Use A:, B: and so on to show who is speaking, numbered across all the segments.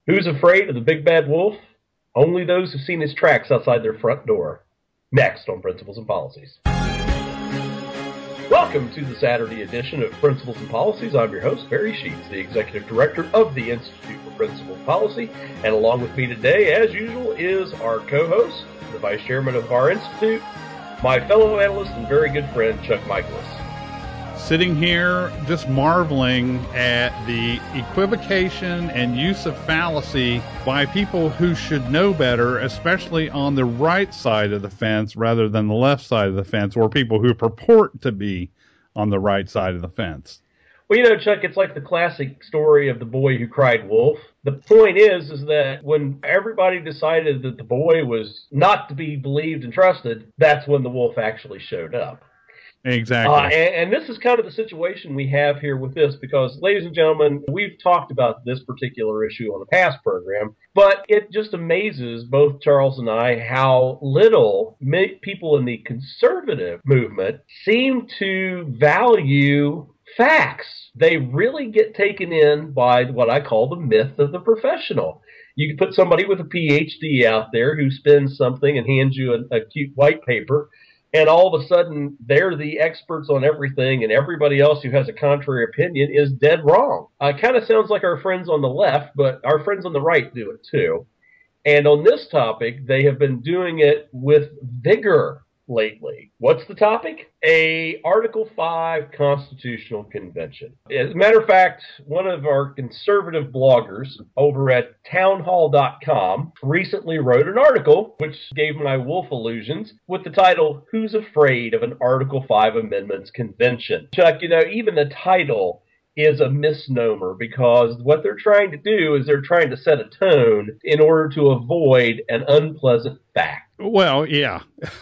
A: Who's afraid of the big bad wolf? Only those who've seen his tracks outside their front door. Next on Principles and Policies. Welcome to the Saturday edition of Principles and Policies. I'm your host, Barry Sheets, the Executive Director of the Institute for Principles and Policy. And along with me today, as usual, is our co-host, the Vice Chairman of our Institute, my fellow analyst and very good friend, Chuck Michaelis.
B: Sitting here just marveling at the equivocation and use of fallacy by people who should know better, especially on the right side of the fence rather than the left side of the fence, or people who purport to be on the right side of the fence.
A: Well, you know, Chuck, it's like the classic story of the boy who cried wolf. The point is that when everybody decided that the boy was not to be believed and trusted, that's when the wolf actually showed up.
B: Exactly.
A: And this is kind of the situation we have here with this because, ladies and gentlemen, we've talked about this particular issue on a past program, but it just amazes both Charles and I how little people in the conservative movement seem to value facts. They really get taken in by what I call the myth of the professional. You can put somebody with a PhD out there who spins something and hands you a cute white paper, and all of a sudden, they're the experts on everything, and everybody else who has a contrary opinion is dead wrong. It kind of sounds like our friends on the left, but our friends on the right do it too. And on this topic, they have been doing it with vigor lately. What's the topic? Article 5 Constitutional Convention. As a matter of fact, one of our conservative bloggers over at townhall.com recently wrote an article which gave my wolf illusions with the title, Who's Afraid of an Article 5 Amendments Convention? Chuck, you know, even the title is a misnomer because what they're trying to do is they're trying to set a tone in order to avoid an unpleasant fact.
B: Well, yeah.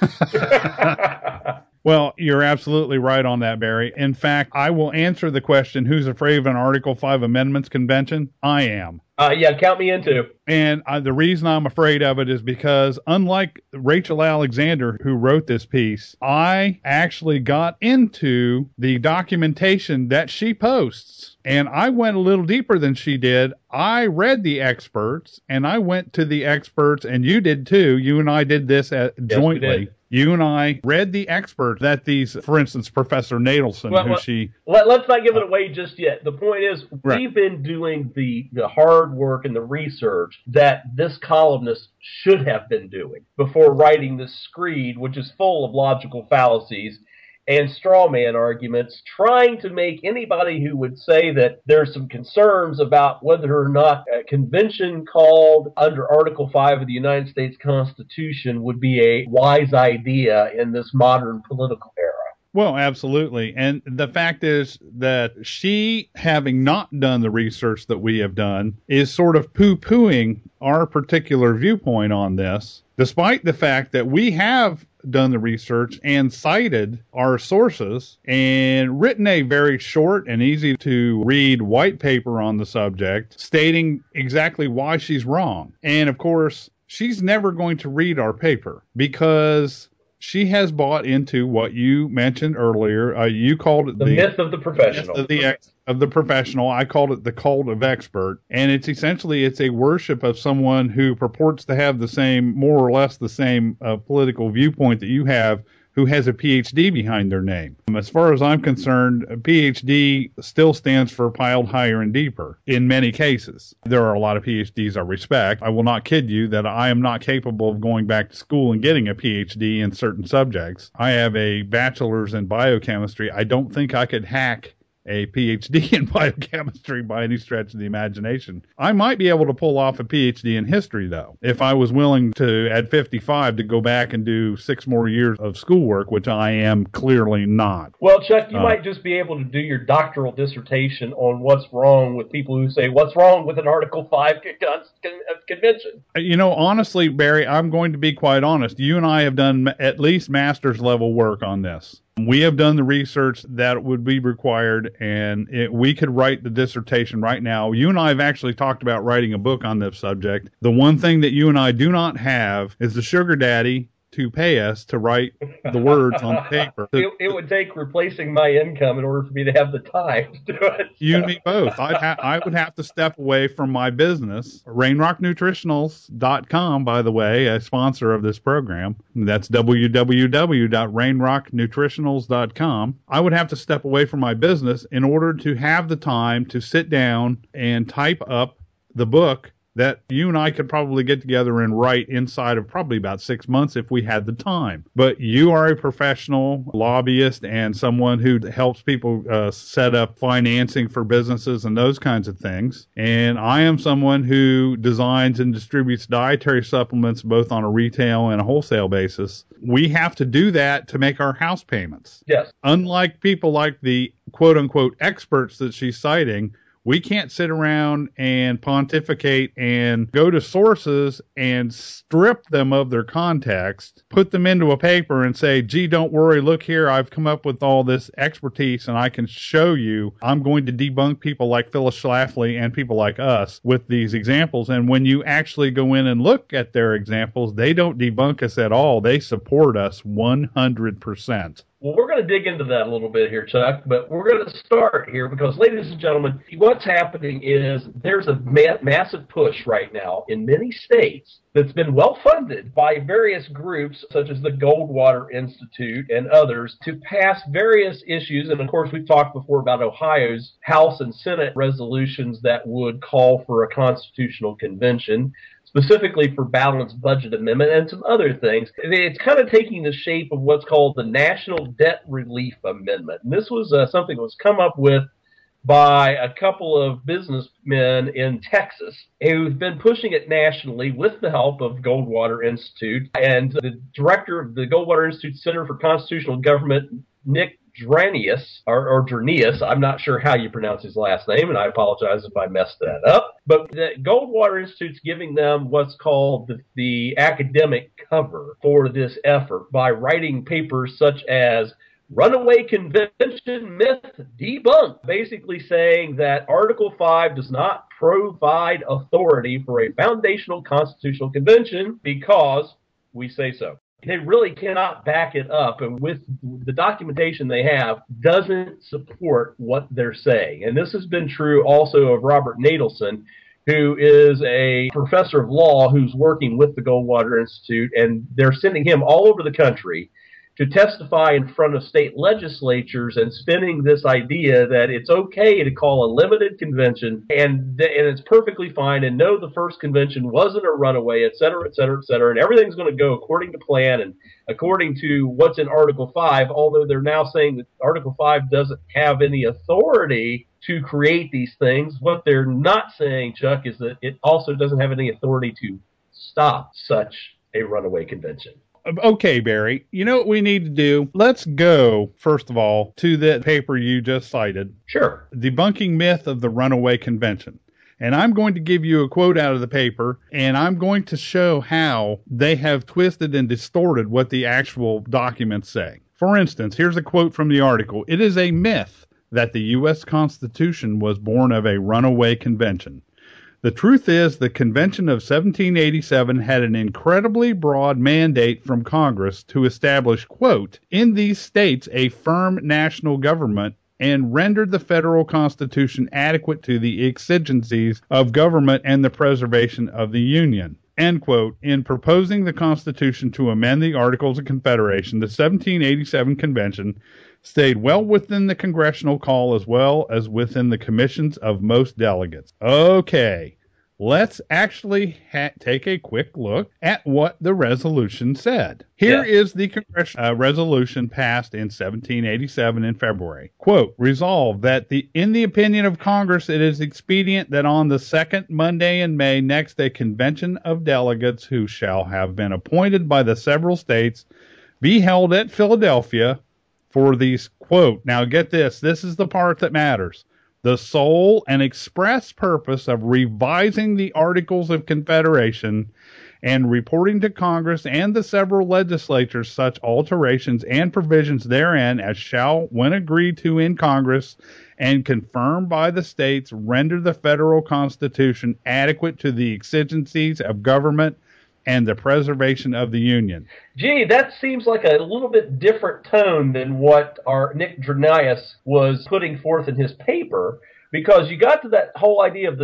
B: Well, you're absolutely right on that, Barry. In fact, I will answer the question, who's afraid of an Article 5 Amendments Convention? I am.
A: Yeah, count me in too.
B: And the reason I'm afraid of it is because, unlike Rachel Alexander, who wrote this piece, I actually got into the documentation that she posts. And I went a little deeper than she did. I read the experts, and I went to the experts, and you did too. You and I did this jointly. You and I read the experts that these, for instance, Professor Nadelson,
A: let's not give it away just yet. The point is, we've been doing the hard work and the research that this columnist should have been doing before writing this screed, which is full of logical fallacies and straw man arguments, trying to make anybody who would say that there's some concerns about whether or not a convention called under Article 5 of the United States Constitution would be a wise idea in this modern political era.
B: Well, absolutely. And the fact is that she, having not done the research that we have done, is sort of poo-pooing our particular viewpoint on this, despite the fact that we have done the research and cited our sources and written a very short and easy to read white paper on the subject stating exactly why she's wrong. And of course, she's never going to read our paper because she has bought into what you mentioned earlier. You called it
A: the myth of the professional.
B: Of the professional. I called it the cult of expert. And it's a worship of someone who purports to have the same, more or less the same political viewpoint that you have, who has a PhD behind their name. As far as I'm concerned, a PhD still stands for piled higher and deeper in many cases. There are a lot of PhDs I respect. I will not kid you that I am not capable of going back to school and getting a PhD in certain subjects. I have a bachelor's in biochemistry. I don't think I could hack a PhD in biochemistry by any stretch of the imagination. I might be able to pull off a PhD in history, though, if I was willing to, at 55, to go back and do 6 more years of schoolwork, which I am clearly not.
A: Well, Chuck, you might just be able to do your doctoral dissertation on what's wrong with people who say, what's wrong with an Article 5 convention?
B: You know, honestly, Barry, I'm going to be quite honest. You and I have done at least master's level work on this. We have done the research that would be required, and we could write the dissertation right now. You and I have actually talked about writing a book on this subject. The one thing that you and I do not have is the sugar daddy to pay us to write the words on the paper.
A: It would take replacing my income in order for me to have the time to do it.
B: You and me both. I would have to step away from my business. RainrockNutritionals.com, by the way, a sponsor of this program. That's www.rainrocknutritionals.com. I would have to step away from my business in order to have the time to sit down and type up the book that you and I could probably get together and write inside of probably about 6 months if we had the time. But you are a professional lobbyist and someone who helps people set up financing for businesses and those kinds of things. And I am someone who designs and distributes dietary supplements both on a retail and a wholesale basis. We have to do that to make our house payments.
A: Yes.
B: Unlike people like the quote-unquote experts that she's citing, we can't sit around and pontificate and go to sources and strip them of their context, put them into a paper and say, gee, don't worry, look here, I've come up with all this expertise and I can show you. I'm going to debunk people like Phyllis Schlafly and people like us with these examples. And when you actually go in and look at their examples, they don't debunk us at all. They support us 100%.
A: Well, we're going to dig into that a little bit here, Chuck, but we're going to start here because, ladies and gentlemen, what's happening is there's a massive push right now in many states that's been well-funded by various groups such as the Goldwater Institute and others to pass various issues. And, of course, we've talked before about Ohio's House and Senate resolutions that would call for a constitutional convention, specifically for balanced budget amendment and some other things. It's kind of taking the shape of what's called the National Debt Relief Amendment. And this was something that was come up with by a couple of businessmen in Texas who've been pushing it nationally with the help of Goldwater Institute. And the director of the Goldwater Institute Center for Constitutional Government, Nick Dranius, or Dranius, I'm not sure how you pronounce his last name, and I apologize if I messed that up. But the Goldwater Institute's giving them what's called the academic cover for this effort by writing papers such as Runaway Convention Myth Debunked, basically saying that Article 5 does not provide authority for a foundational constitutional convention because we say so. They really cannot back it up, and with the documentation they have, doesn't support what they're saying. And this has been true also of Robert Natelson, who is a professor of law who's working with the Goldwater Institute, and they're sending him all over the country to testify in front of state legislatures and spinning this idea that it's okay to call a limited convention and it's perfectly fine, and no, the first convention wasn't a runaway, et cetera, et cetera, et cetera, and everything's going to go according to plan and according to what's in Article 5, although they're now saying that Article 5 doesn't have any authority to create these things. What they're not saying, Chuck, is that it also doesn't have any authority to stop such a runaway convention.
B: Okay, Barry, you know what we need to do? Let's go, first of all, to that paper you just cited.
A: Sure.
B: Debunking Myth of the Runaway Convention. And I'm going to give you a quote out of the paper, and I'm going to show how they have twisted and distorted what the actual documents say. For instance, here's a quote from the article. It is a myth that the U.S. Constitution was born of a runaway convention. The truth is, the Convention of 1787 had an incredibly broad mandate from Congress to establish, quote, in these states a firm national government and rendered the federal constitution adequate to the exigencies of government and the preservation of the Union. End quote. In proposing the Constitution to amend the Articles of Confederation, the 1787 Convention stayed well within the congressional call as well as within the commissions of most delegates. Okay, let's actually take a quick look at what the resolution said. Here is the congressional resolution passed in 1787 in February. Quote, resolved that in the opinion of Congress, it is expedient that on the second Monday in May next a convention of delegates who shall have been appointed by the several states be held at Philadelphia for these, quote, now get this is the part that matters, the sole and express purpose of revising the Articles of Confederation and reporting to Congress and the several legislatures such alterations and provisions therein as shall, when agreed to in Congress and confirmed by the states, render the federal constitution adequate to the exigencies of government and the preservation of the Union.
A: Gee, that seems like a little bit different tone than what our Nick Dranius was putting forth in his paper, because you got to that whole idea of the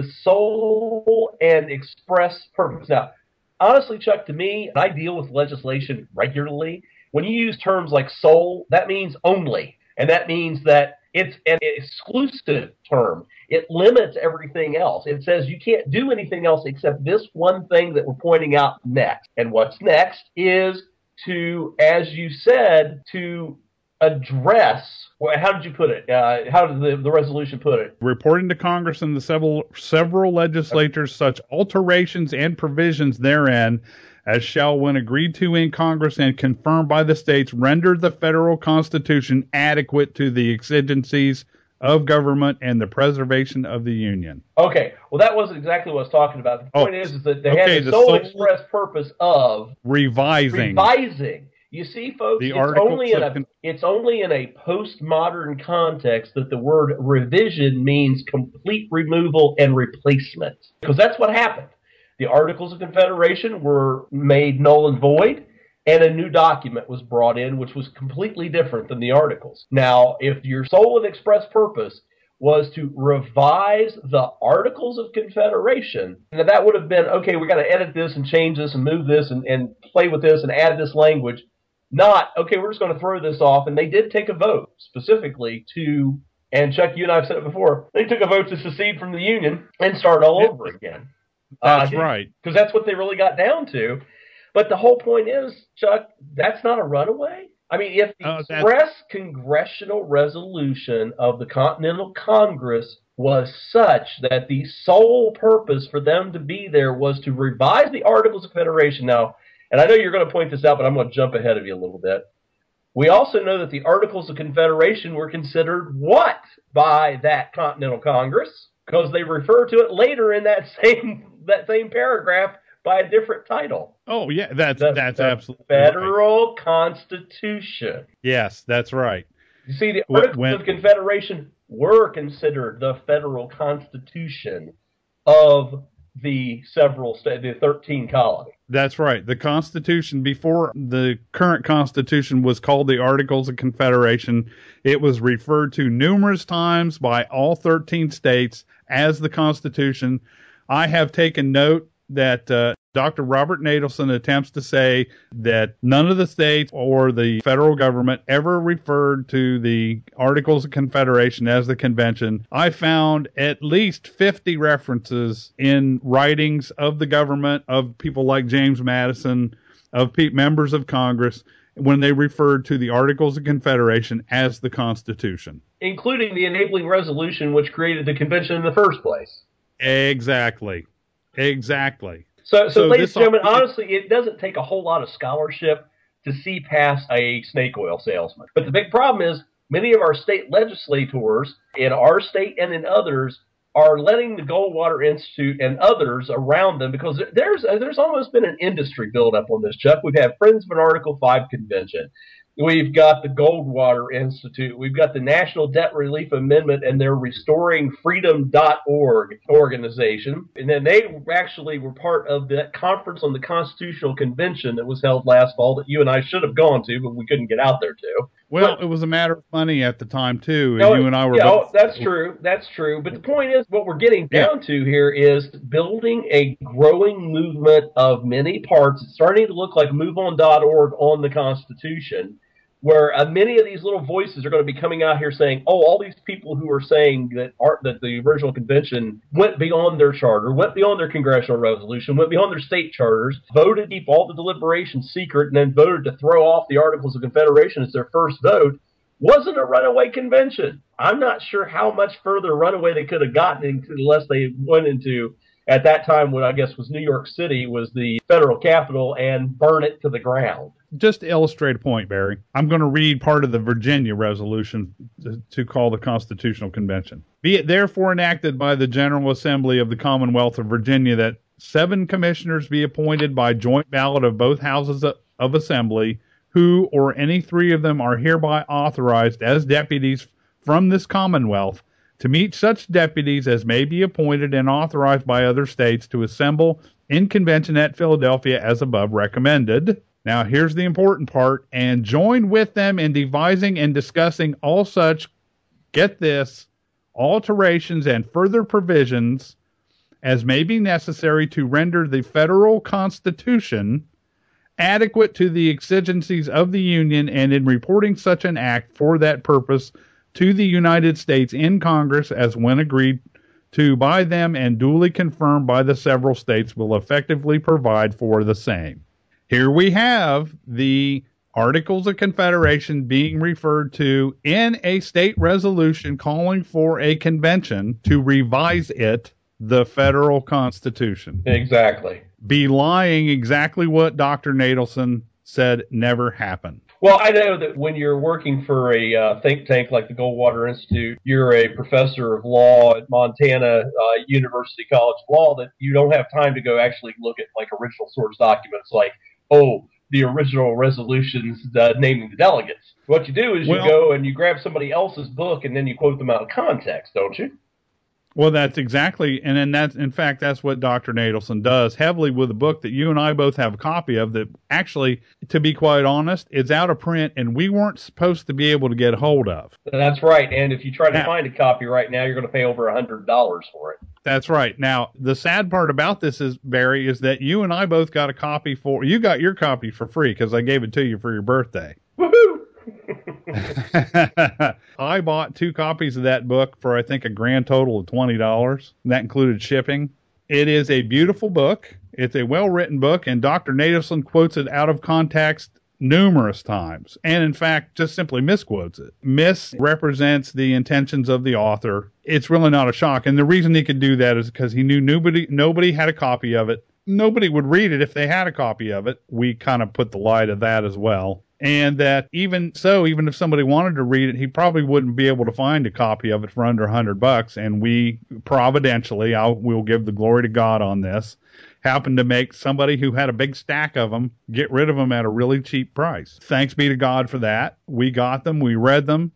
A: sole and express purpose. Now, honestly, Chuck, to me, I deal with legislation regularly. When you use terms like sole, that means only, and that means that it's an exclusive term. It limits everything else. It says you can't do anything else except this one thing that we're pointing out next. And what's next is to, as you said, to address, well, how did you put it? How did the resolution put it?
B: Reporting to Congress and the several legislatures such alterations and provisions therein as shall, when agreed to in Congress and confirmed by the states, render the federal Constitution adequate to the exigencies of government and the preservation of the Union.
A: Okay, well, that wasn't exactly what I was talking about. The point is that they had the sole express purpose of
B: revising.
A: You see, folks,
B: the
A: it's only in a postmodern context that the word revision means complete removal and replacement, because that's what happened. The Articles of Confederation were made null and void, and a new document was brought in, which was completely different than the Articles. Now, if your sole and express purpose was to revise the Articles of Confederation, then that would have been, okay, we got to edit this and change this and move this and play with this and add this language. Not, okay, we're just going to throw this off. And they did take a vote specifically to, and Chuck, you and I have said it before, they took a vote to secede from the Union and start all over again.
B: That's right.
A: Because that's what they really got down to. But the whole point is, Chuck, that's not a runaway. I mean, if the express congressional resolution of the Continental Congress was such that the sole purpose for them to be there was to revise the Articles of Confederation. Now, and I know you're going to point this out, but I'm going to jump ahead of you a little bit. We also know that the Articles of Confederation were considered what by that Continental Congress? Because they refer to it later in that same paragraph by a different title.
B: Oh, yeah, that's absolutely
A: Federal right. Constitution.
B: Yes, that's right.
A: You see, the Articles of Confederation were considered the federal constitution of the the 13 colonies.
B: That's right. The Constitution, before the current Constitution was called the Articles of Confederation, it was referred to numerous times by all 13 states as the Constitution. I have taken note that Dr. Robert Nadelson attempts to say that none of the states or the federal government ever referred to the Articles of Confederation as the convention. I found at least 50 references in writings of the government, of people like James Madison, of members of Congress, when they referred to the Articles of Confederation as the Constitution.
A: Including the enabling resolution which created the convention in the first place.
B: Exactly. So
A: ladies and gentlemen, honestly, it doesn't take a whole lot of scholarship to see past a snake oil salesman. But the big problem is many of our state legislators in our state and in others are letting the Goldwater Institute and others around them, because there's almost been an industry build up on this, Chuck. We've had Friends of an Article 5 convention. We've got the Goldwater Institute. We've got the National Debt Relief Amendment and their RestoringFreedom.org organization. And then they actually were part of that conference on the Constitutional Convention that was held last fall that you and I should have gone to, but we couldn't get out there to.
B: Well, it was a matter of money at the time, too. And you and I were both.
A: That's true. But the point is, what we're getting down to here is building a growing movement of many parts. It's starting to look like MoveOn.org on the Constitution, where many of these little voices are going to be coming out here saying, oh, all these people who are saying that the original convention went beyond their charter, went beyond their congressional resolution, went beyond their state charters, voted to keep all the deliberations secret, and then voted to throw off the Articles of Confederation as their first vote, wasn't a runaway convention. I'm not sure how much further runaway they could have gotten into unless they went into, at that time, what I guess was New York City, was the federal capital, and burn it to the ground.
B: Just to illustrate a point, Barry, I'm going to read part of the Virginia resolution to call the Constitutional Convention. Be it therefore enacted by the General Assembly of the Commonwealth of Virginia that 7 commissioners be appointed by joint ballot of both houses of assembly, who or any 3 of them are hereby authorized as deputies from this Commonwealth to meet such deputies as may be appointed and authorized by other states to assemble in convention at Philadelphia as above recommended. Now, here's the important part. And join with them in devising and discussing all such, get this, alterations and further provisions as may be necessary to render the federal Constitution adequate to the exigencies of the Union, and in reporting such an act for that purpose to the United States in Congress as when agreed to by them and duly confirmed by the several states will effectively provide for the same. Here we have the Articles of Confederation being referred to in a state resolution calling for a convention to revise it, the federal Constitution.
A: Exactly.
B: Belying exactly what Dr. Nadelson said never happened.
A: Well, I know that when you're working for a think tank like the Goldwater Institute, you're a professor of law at Montana University College of Law, that you don't have time to go actually look at like original source documents like, the original resolutions naming the delegates. What you do is you go and you grab somebody else's book and then you quote them out of context, don't you?
B: Well, that's exactly, and then that's what Dr. Nadelson does heavily with a book that you and I both have a copy of that actually, to be quite honest, is out of print and we weren't supposed to be able to get a hold of.
A: That's right. And if you try to find a copy right now, you're going to pay over $100 for it.
B: That's right. Now, the sad part about this is, Barry, is that you and I both got a copy you got your copy for free because I gave it to you for your birthday.
A: Woohoo!
B: I bought 2 copies of that book for, I think, a grand total of $20. That included shipping. It is a beautiful book. It's a well-written book, and Dr. Nadelson quotes it out of context numerous times, and in fact, just simply misquotes it. Misrepresents the intentions of the author. It's really not a shock, and the reason he could do that is because he knew nobody had a copy of it. Nobody would read it if they had a copy of it. We kind of put the lie to that as well. And that even if somebody wanted to read it, he probably wouldn't be able to find a copy of it for under $100. And we providentially, we'll give the glory to God on this, happened to make somebody who had a big stack of them get rid of them at a really cheap price. Thanks be to God for that. We got them, we read them,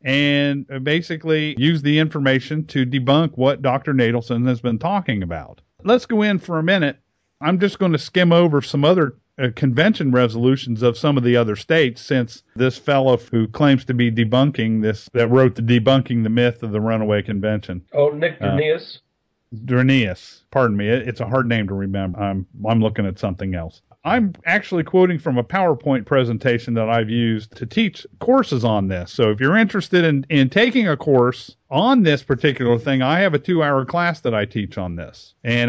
B: and basically used the information to debunk what Dr. Nadelson has been talking about. Let's go in for a minute. I'm just going to skim over some other convention resolutions of some of the other states, since this fellow who claims to be debunking this, that wrote the Debunking the Myth of the Runaway Convention.
A: Oh, Nick Drenaeus.
B: Drenaeus. Pardon me. It's a hard name to remember. I'm looking at something else. I'm actually quoting from a PowerPoint presentation that I've used to teach courses on this. So if you're interested in taking a course on this particular thing, I have a 2-hour class that I teach on this. And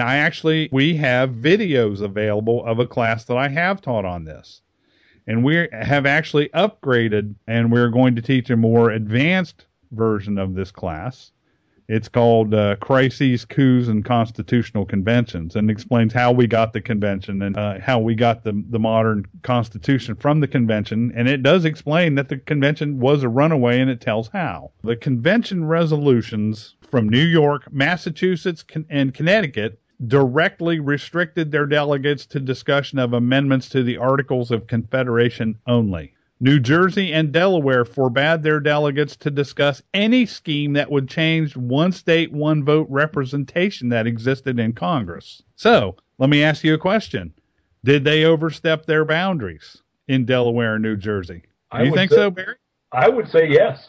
B: we have videos available of a class that I have taught on this. And we have actually upgraded, and we're going to teach a more advanced version of this class. It's called Crises, Coups, and Constitutional Conventions, and explains how we got the convention and how we got the modern Constitution from the convention. And it does explain that the convention was a runaway, and it tells how. The convention resolutions from New York, Massachusetts, and Connecticut directly restricted their delegates to discussion of amendments to the Articles of Confederation only. New Jersey and Delaware forbade their delegates to discuss any scheme that would change one state, one vote representation that existed in Congress. So, let me ask you a question. Did they overstep their boundaries in Delaware and New Jersey? Do you think so, Barry?
A: I would say yes.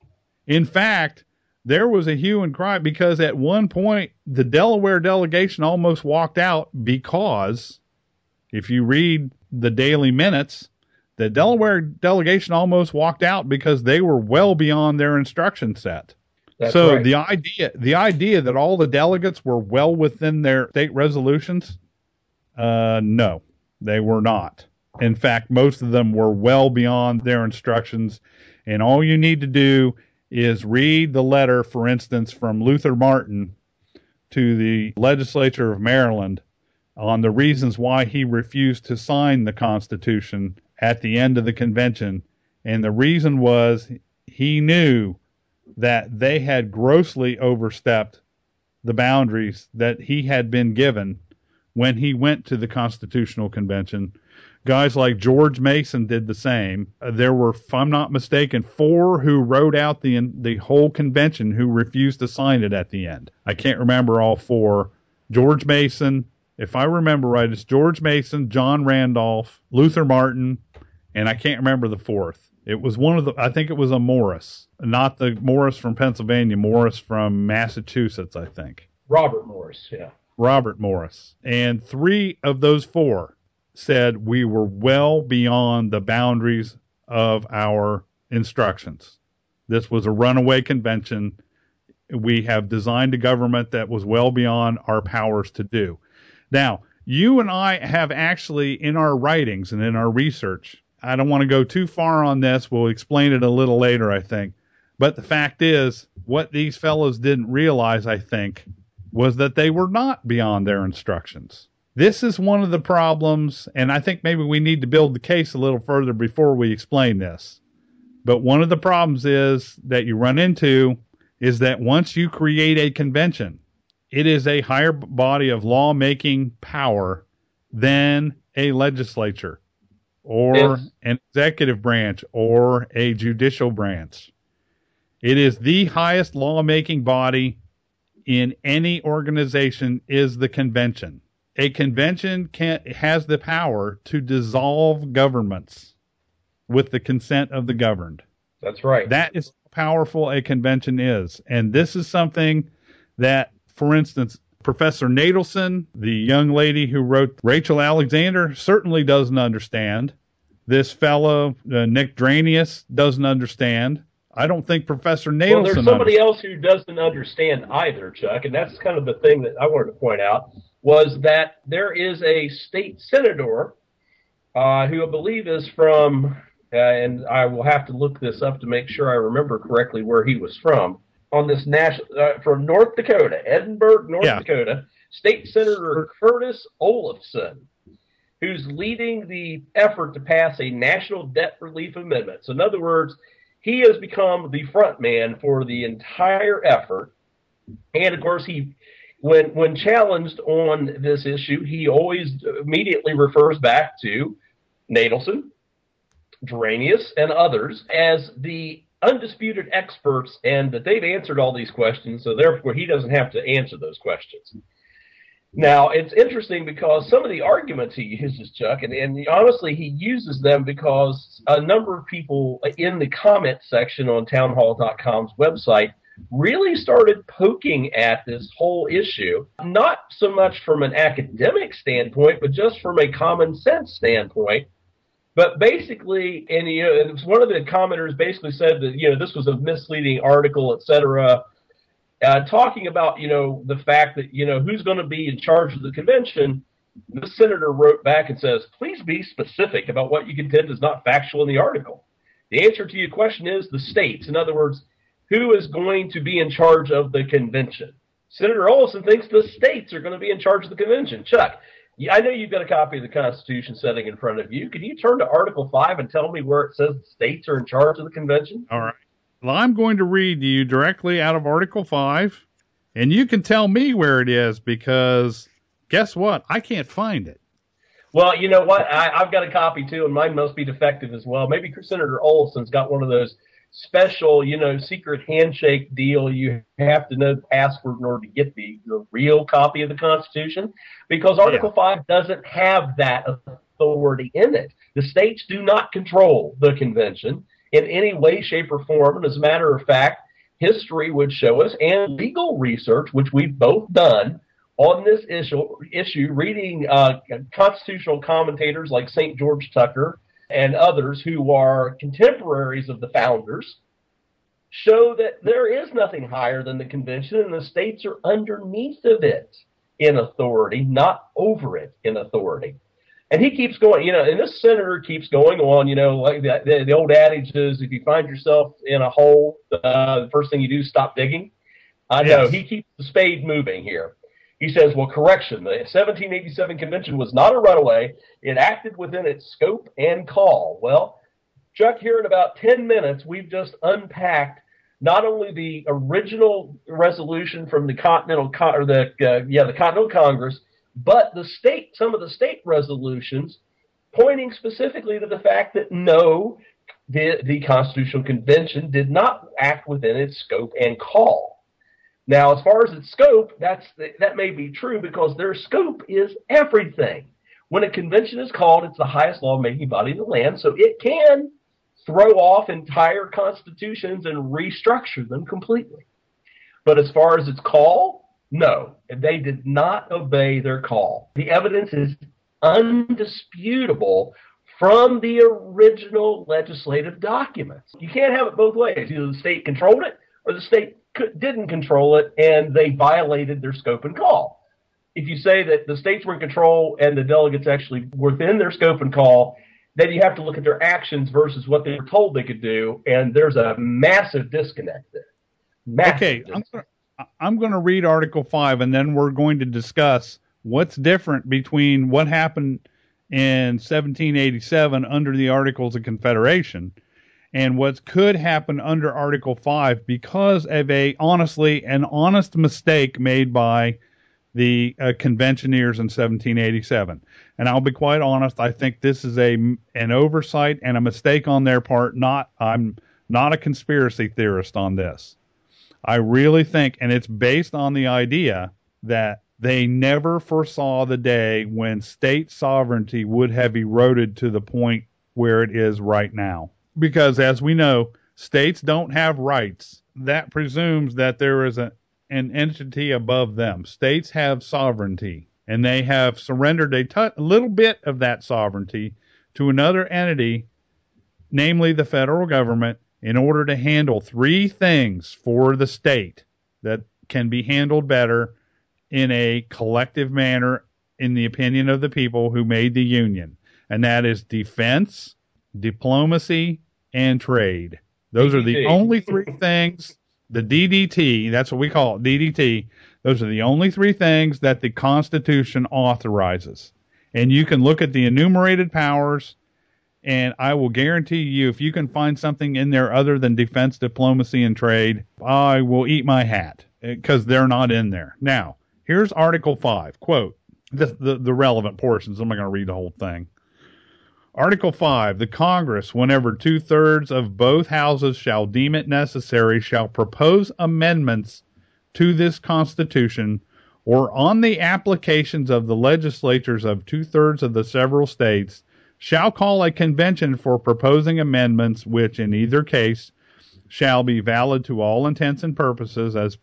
B: In fact, there was a hue and cry because at one point, the Delaware delegation almost walked out because, if you read the daily minutes, the Delaware delegation almost walked out because they were well beyond their instruction set.
A: That's
B: so
A: right.
B: the idea that all the delegates were well within their state resolutions, no, they were not. In fact, most of them were well beyond their instructions. And all you need to do is read the letter, for instance, from Luther Martin to the legislature of Maryland on the reasons why he refused to sign the Constitution at the end of the convention. And the reason was he knew that they had grossly overstepped the boundaries that he had been given when he went to the Constitutional Convention. Guys like George Mason did the same. There were, if I'm not mistaken, 4 who wrote out the whole convention who refused to sign it at the end. I can't remember all 4. George Mason, If I remember right, it's George Mason, John Randolph, Luther Martin, and I can't remember the fourth. It was I think it was a Morris, not the Morris from Pennsylvania, Morris from Massachusetts, I think.
A: Robert Morris, yeah.
B: Robert Morris. And 3 of those 4 said we were well beyond the boundaries of our instructions. This was a runaway convention. We have designed a government that was well beyond our powers to do. Now, you and I have actually, in our writings and in our research, I don't want to go too far on this. We'll explain it a little later, I think. But the fact is, what these fellows didn't realize, I think, was that they were not beyond their instructions. This is one of the problems, and I think maybe we need to build the case a little further before we explain this. But one of the problems is that you run into is that once you create a convention, it is a higher body of lawmaking power than a legislature or an executive branch or a judicial branch. It is the highest lawmaking body in any organization is the convention. A convention has the power to dissolve governments with the consent of the governed.
A: That's right.
B: That is how powerful a convention is. And this is something that, for instance, Professor Nadelson, the young lady who wrote Rachel Alexander, certainly doesn't understand. This fellow, Nick Dranius, doesn't understand. I don't think Professor Nadelson...
A: Well, there's somebody else who doesn't understand either, Chuck, and that's kind of the thing that I wanted to point out, was that there is a state senator who I believe is from, and I will have to look this up to make sure I remember correctly where he was from, on this national, from North Dakota, Edinburgh, North Dakota, State Senator Curtis Olofson, who's leading the effort to pass a national debt relief amendment. So in other words, he has become the front man for the entire effort. And of course, when challenged on this issue, he always immediately refers back to Nadelson, Dranius, and others as the undisputed experts, and that they've answered all these questions, so therefore he doesn't have to answer those questions. Now, it's interesting because some of the arguments he uses, Chuck, and honestly, he uses them because a number of people in the comment section on townhall.com's website really started poking at this whole issue, not so much from an academic standpoint, but just from a common sense standpoint. But basically, and it was one of the commenters basically said that, this was a misleading article, et cetera, talking about, the fact that, who's going to be in charge of the convention. The senator wrote back and says, please be specific about what you contend is not factual in the article. The answer to your question is the states. In other words, who is going to be in charge of the convention? Senator Olson thinks the states are going to be in charge of the convention. Chuck, I know you've got a copy of the Constitution sitting in front of you. Can you turn to Article 5 and tell me where it says the states are in charge of the convention?
B: All right. Well, I'm going to read to you directly out of Article 5, and you can tell me where it is because guess what? I can't find it.
A: Well, you know what? I've got a copy too, and mine must be defective as well. Maybe Senator Olson's got one of those special, secret handshake deal. You have to know the password in order to get the real copy of the Constitution, because Article 5 doesn't have that authority in it. The states do not control the convention in any way, shape, or form. And as a matter of fact, history would show us, and legal research, which we've both done on this issue, reading constitutional commentators like St. George Tucker and others who are contemporaries of the founders, show that there is nothing higher than the convention, and the states are underneath of it in authority, not over it in authority. And he keeps going, and this senator keeps going on, like the old adage is, if you find yourself in a hole, the first thing you do is stop digging. I know, he keeps the spade moving here. He says, well, correction, the 1787 convention was not a runaway. It acted within its scope and call. Well, Chuck, here in about 10 minutes, we've just unpacked not only the original resolution from the Continental Congress, but some of the state resolutions, pointing specifically to the fact that no, the Constitutional Convention did not act within its scope and call. Now, as far as its scope, that may be true because their scope is everything. When a convention is called, it's the highest lawmaking body in the land, so it can throw off entire constitutions and restructure them completely. But as far as its call, no, they did not obey their call. The evidence is undisputable from the original legislative documents. You can't have it both ways. Either the state controlled it or the state didn't control it, and they violated their scope and call. If you say that the states were in control and the delegates actually within their scope and call, then you have to look at their actions versus what they were told they could do, and there's a massive disconnect there.
B: Okay, I'm going to read Article 5, and then we're going to discuss what's different between what happened in 1787 under the Articles of Confederation and what could happen under Article 5 because of an honest mistake made by the conventioneers in 1787. And I'll be quite honest, I think this is an oversight and a mistake on their part. I'm not a conspiracy theorist on this. I really think, and it's based on the idea that they never foresaw the day when state sovereignty would have eroded to the point where it is right now. Because as we know, states don't have rights. That presumes that there is an entity above them. States have sovereignty, and they have surrendered a little bit of that sovereignty to another entity, namely the federal government, in order to handle three things for the state that can be handled better in a collective manner, in the opinion of the people who made the Union. And that is defense, diplomacy, and trade. Those are the only three things. The DDT, that's what we call it, DDT. Those are the only three things that the Constitution authorizes. And you can look at the enumerated powers, and I will guarantee you, if you can find something in there other than defense, diplomacy, and trade, I will eat my hat, because they're not in there. Now, here's Article 5, quote, the relevant portions. I'm not going to read the whole thing. Article 5, the Congress, whenever 2/3 of both houses shall deem it necessary, shall propose amendments to this Constitution, or on the applications of the legislatures of 2/3 of the several states, shall call a convention for proposing amendments, which in either case shall be valid to all intents and purposes as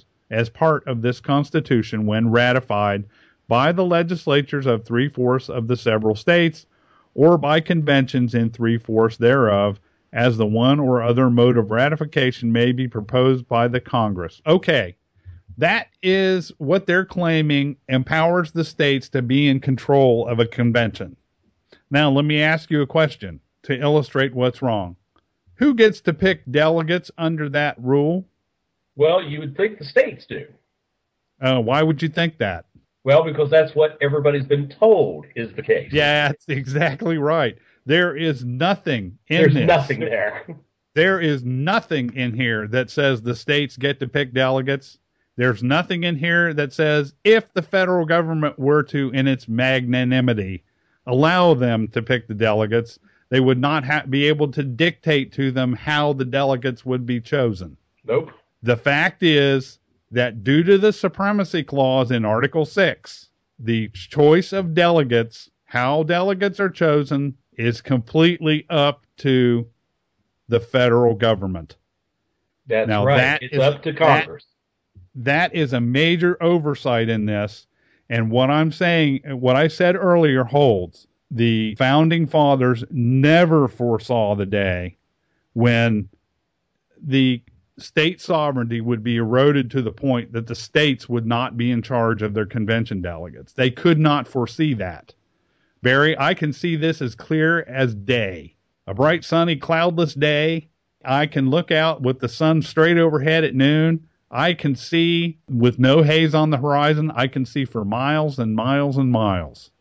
B: part of this Constitution when ratified by the legislatures of 3/4 of the several states, or by conventions in 3/4 thereof, as the one or other mode of ratification may be proposed by the Congress. Okay, that is what they're claiming empowers the states to be in control of a convention. Now, let me ask you a question to illustrate what's wrong. Who gets to pick delegates under that rule?
A: Well, you would think the states do.
B: Why would you think that?
A: Well, because that's what everybody's been told is the case.
B: Yeah, that's exactly right. There is nothing in this.
A: There's nothing there.
B: There is nothing in here that says the states get to pick delegates. There's nothing in here that says if the federal government were to, in its magnanimity, allow them to pick the delegates, they would not be able to dictate to them how the delegates would be chosen.
A: Nope.
B: The fact is that due to the supremacy clause in Article 6, the choice of delegates, how delegates are chosen, is completely up to the federal government.
A: That's now, right. It's up to Congress.
B: That is a major oversight in this. And what I'm saying, what I said earlier holds. The founding fathers never foresaw the day when the state sovereignty would be eroded to the point that the states would not be in charge of their convention delegates. They could not foresee that. Barry, I can see this as clear as day. A bright, sunny, cloudless day. I can look out with the sun straight overhead at noon. I can see with no haze on the horizon. I can see for miles and miles and miles.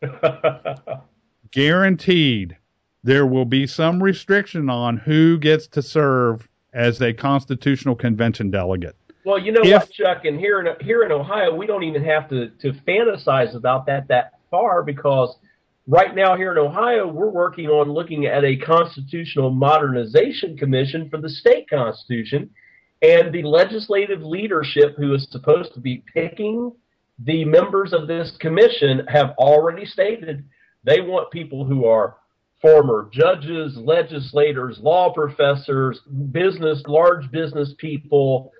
B: Guaranteed there will be some restriction on who gets to serve as a constitutional convention delegate.
A: Well, you know what, Chuck, and here in Ohio, we don't even have to fantasize about that far, because right now here in Ohio, we're working on looking at a constitutional modernization commission for the state constitution. And the legislative leadership who is supposed to be picking the members of this commission have already stated they want people who are former judges, legislators, law professors, large business people,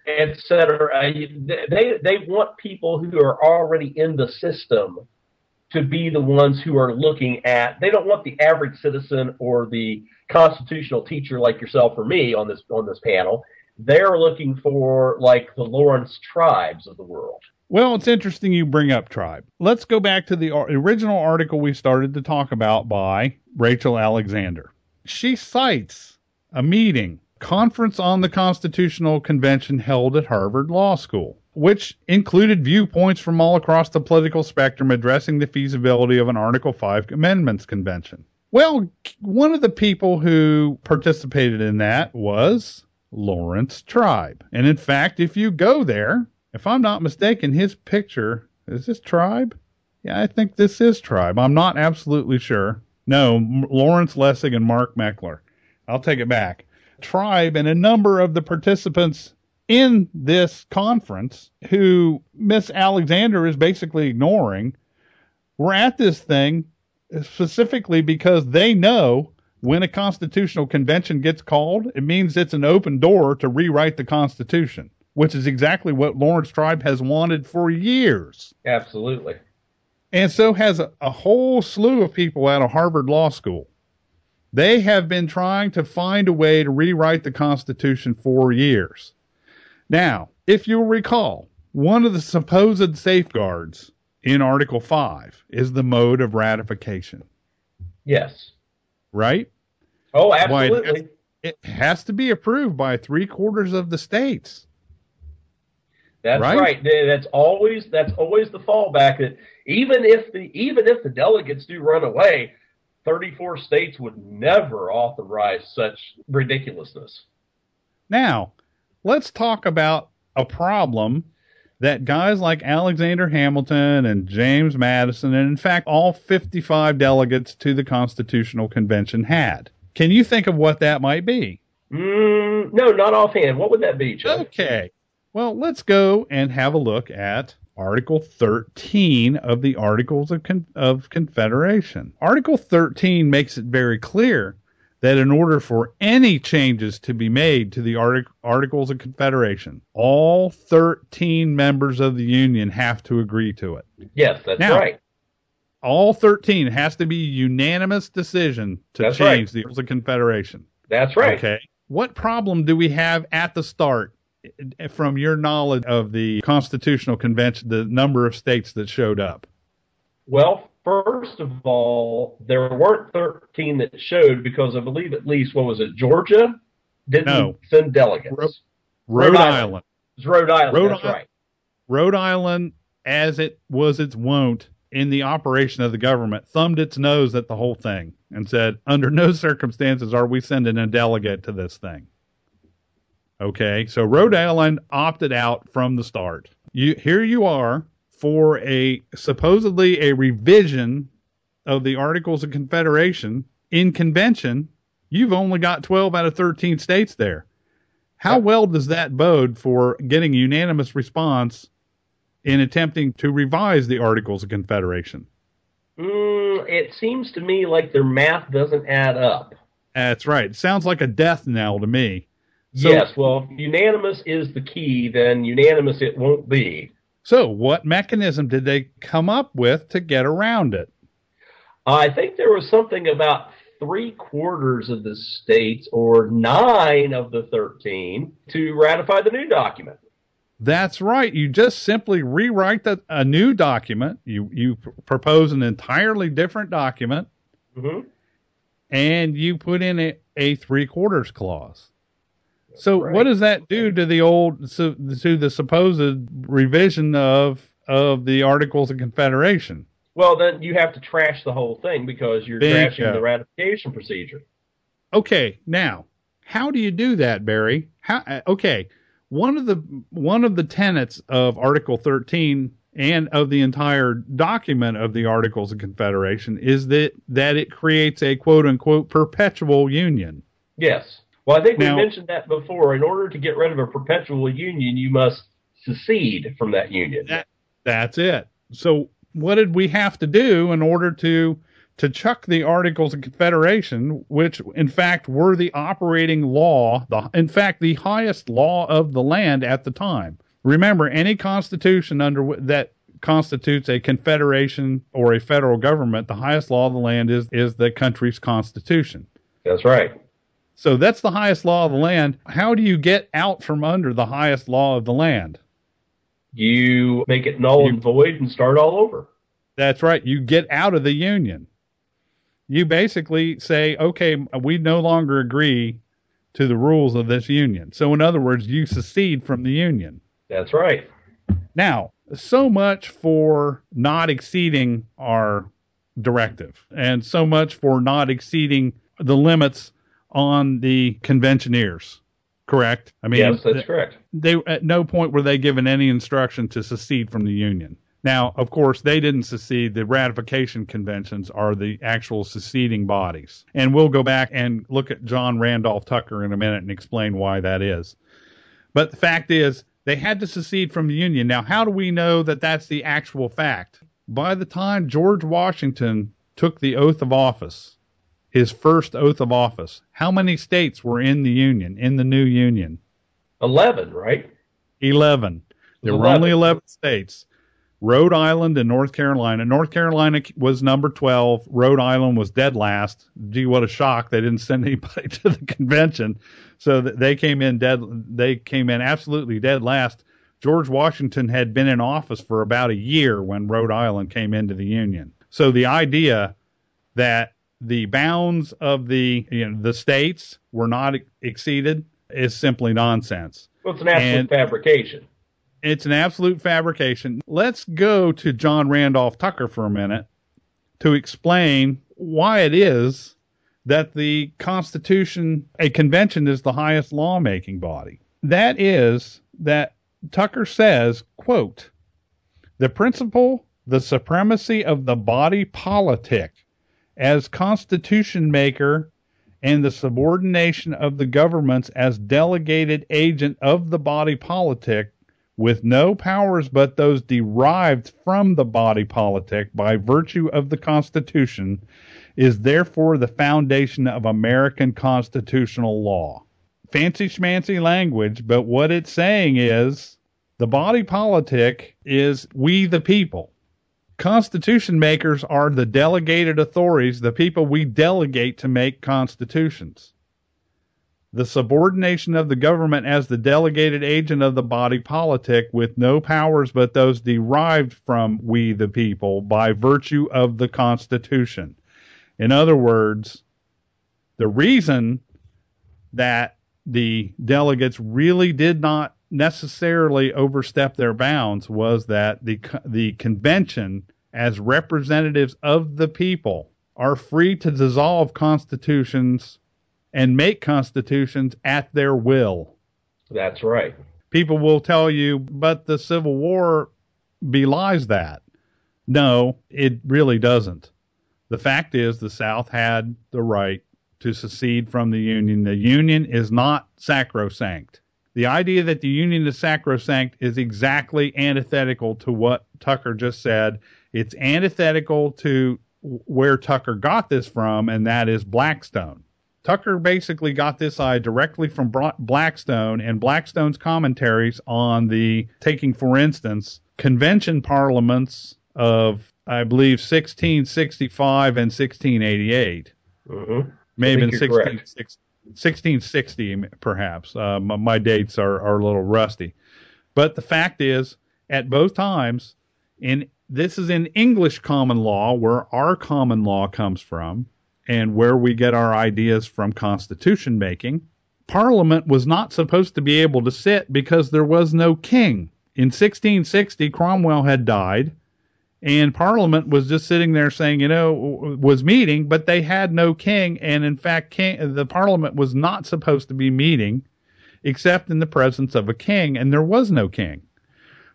A: etc. They want people who are already in the system to be the ones who are looking at. They don't want the average citizen or the constitutional teacher like yourself or me on this panel. They're looking for like the Lawrence Tribes of the world.
B: Well, it's interesting you bring up tribe. Let's go back to the original article we started to talk about by Rachel Alexander. She cites a meeting, Conference on the Constitutional Convention held at Harvard Law School, which included viewpoints from all across the political spectrum addressing the feasibility of an Article 5 Amendments Convention. Well, one of the people who participated in that was Lawrence Tribe. And in fact, if you go there, if I'm not mistaken, his picture, is this Tribe? Yeah, I think this is Tribe. I'm not absolutely sure. No, Lawrence Lessig and Mark Meckler. I'll take it back. Tribe and a number of the participants in this conference, who Miss Alexander is basically ignoring, were at this thing specifically because they know when a constitutional convention gets called, it means it's an open door to rewrite the Constitution, which is exactly what Lawrence Tribe has wanted for years.
A: Absolutely.
B: And so has a whole slew of people out of Harvard Law School. They have been trying to find a way to rewrite the Constitution for years. Now, if you'll recall, one of the supposed safeguards in Article 5 is the mode of ratification.
A: Yes.
B: Right?
A: Oh, absolutely.
B: It has to be approved by 3/4 of the states.
A: That's right. That's always the fallback. That even if the delegates do run away, 34 states would never authorize such ridiculousness.
B: Now, let's talk about a problem that guys like Alexander Hamilton and James Madison, and in fact all 55 delegates to the Constitutional Convention had. Can you think of what that might be?
A: No, not offhand. What would that be, Chuck?
B: Okay. Well, let's go and have a look at Article 13 of the Articles of Confederation. Article 13 makes it very clear that in order for any changes to be made to the Articles of Confederation, all 13 members of the Union have to agree to it.
A: Yes, that's right.
B: All 13 has to be a unanimous decision to change the Articles of Confederation.
A: That's right.
B: Okay. What problem do we have at the start, from your knowledge of the Constitutional Convention, the number of states that showed up?
A: Well, first of all, there weren't 13 that showed because I believe at least, Georgia didn't send delegates.
B: Rhode Island.
A: It was Rhode Island, that's right.
B: Rhode Island, as it was its wont in the operation of the government, thumbed its nose at the whole thing and said, under no circumstances are we sending a delegate to this thing. Okay, so Rhode Island opted out from the start. Here you are for supposedly a revision of the Articles of Confederation in convention. You've only got 12 out of 13 states there. How well does that bode for getting unanimous response in attempting to revise the Articles of Confederation?
A: It seems to me like their math doesn't add up.
B: That's right. It sounds like a death knell to me. So,
A: yes, well, if unanimous is the key, then unanimous it won't be.
B: So what mechanism did they come up with to get around it?
A: I think there was something about 3/4 of the states, or 9 of the 13, to ratify the new document.
B: That's right. You just simply rewrite a new document. You propose an entirely different document, and you put in a 3/4 clause. So what does that do to the supposed revision of the Articles of Confederation?
A: Well, then you have to trash the whole thing because you're trashing the ratification procedure.
B: Okay, now how do you do that, Barry? One of the tenets of Article 13 and of the entire document of the Articles of Confederation is that it creates a quote unquote perpetual union.
A: Yes. Well, I think we
B: Now,
A: mentioned that before. In order to get rid of a perpetual union, you must secede from that union.
B: that's it. So what did we have to do in order to chuck the Articles of Confederation, which in fact were the operating law, in fact the highest law of the land at the time? Remember, any constitution that constitutes a confederation or a federal government, the highest law of the land is the country's constitution.
A: That's right.
B: So that's the highest law of the land. How do you get out from under the highest law of the land?
A: You make it null and void and start all over.
B: That's right. You get out of the union. You basically say, okay, we no longer agree to the rules of this union. So in other words, you secede from the union.
A: That's right.
B: Now, so much for not exceeding our directive, and so much for not exceeding the limits on the conventioneers. Correct? I mean,
A: yes, that's correct.
B: They at no point were they given any instruction to secede from the union. Now, of course, they didn't secede. The ratification conventions are the actual seceding bodies. And we'll go back and look at John Randolph Tucker in a minute and explain why that is. But the fact is, they had to secede from the union. Now, how do we know that that's the actual fact? By the time George Washington took the oath of office, his first oath of office, how many states were in the union, in the new union?
A: 11, right?
B: 11. There were only 11 states. Rhode Island and North Carolina. North Carolina was number 12. Rhode Island was dead last. Gee, what a shock. They didn't send anybody to the convention. So they came in dead. They came in absolutely dead last. George Washington had been in office for about a year when Rhode Island came into the Union. So the idea that the bounds of the states were not exceeded is simply nonsense.
A: Well, it's an absolute fabrication.
B: It's an absolute fabrication. Let's go to John Randolph Tucker for a minute to explain why it is that the Constitution, a convention, is the highest lawmaking body. That is that Tucker says, quote, "The principle, the supremacy of the body politic as constitution maker and the subordination of the governments as delegated agent of the body politic with no powers but those derived from the body politic by virtue of the Constitution, is therefore the foundation of American constitutional law." Fancy schmancy language, but what it's saying is the body politic is we the people. Constitution makers are the delegated authorities, the people we delegate to make constitutions. The subordination of the government as the delegated agent of the body politic with no powers but those derived from we the people by virtue of the Constitution. In other words, the reason that the delegates really did not necessarily overstep their bounds was that the convention, as representatives of the people, are free to dissolve constitutions and make constitutions at their will.
A: That's right.
B: People will tell you, but the Civil War belies that. No, it really doesn't. The fact is the South had the right to secede from the Union. The Union is not sacrosanct. The idea that the Union is sacrosanct is exactly antithetical to what Tucker just said. It's antithetical to where Tucker got this from, and that is Blackstone. Tucker basically got this idea directly from Blackstone and Blackstone's commentaries on the, taking for instance, convention parliaments of, I believe, 1665 and 1688.
A: Mm-hmm.
B: Maybe in 1660, perhaps. My dates are a little rusty. But the fact is, at both times, this is in English common law, where our common law comes from, and where we get our ideas from constitution making. Parliament was not supposed to be able to sit because there was no king. In 1660, Cromwell had died, and Parliament was just sitting there saying, was meeting, but they had no king, and in fact, the Parliament was not supposed to be meeting except in the presence of a king, and there was no king.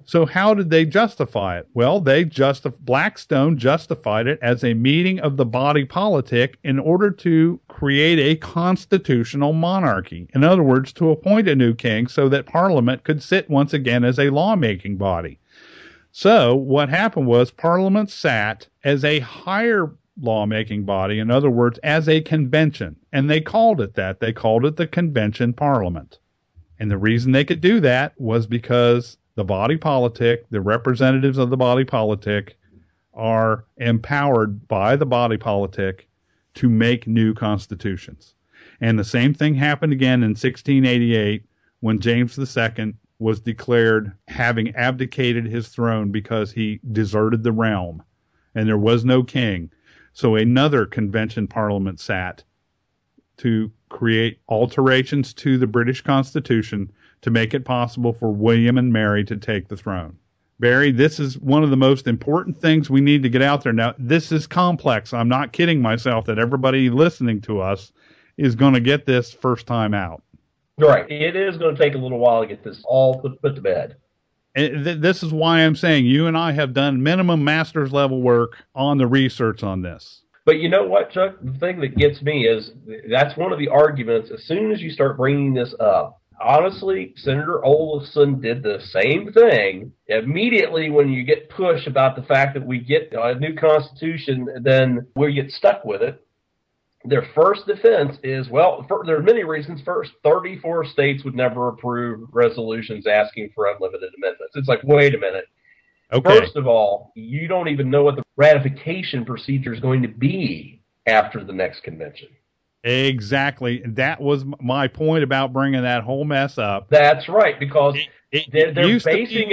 B: So how did they justify it? Well, Blackstone justified it as a meeting of the body politic in order to create a constitutional monarchy. In other words, to appoint a new king so that Parliament could sit once again as a lawmaking body. So what happened was Parliament sat as a higher lawmaking body, in other words, as a convention, and they called it that. They called it the Convention Parliament. And the reason they could do that was because the body politic, the representatives of the body politic, are empowered by the body politic to make new constitutions. And the same thing happened again in 1688 when James II was declared having abdicated his throne because he deserted the realm and there was no king. So another convention parliament sat to create alterations to the British Constitution to make it possible for William and Mary to take the throne. Barry, this is one of the most important things we need to get out there. Now, this is complex. I'm not kidding myself that everybody listening to us is going to get this first time out.
A: Right. It is going to take a little while to get this all put to bed.
B: And this is why I'm saying you and I have done minimum master's level work on the research on this.
A: But you know what, Chuck? The thing that gets me is that's one of the arguments. As soon as you start bringing this up, honestly, Senator Olson did the same thing. Immediately when you get pushed about the fact that we get a new constitution, then we get stuck with it. Their first defense is, well, there are many reasons. First, 34 states would never approve resolutions asking for unlimited amendments. It's like, wait a minute.
B: Okay.
A: First of all, you don't even know what the ratification procedure is going to be after the next convention.
B: Exactly. That was my point about bringing that whole mess up.
A: That's right, because they're basing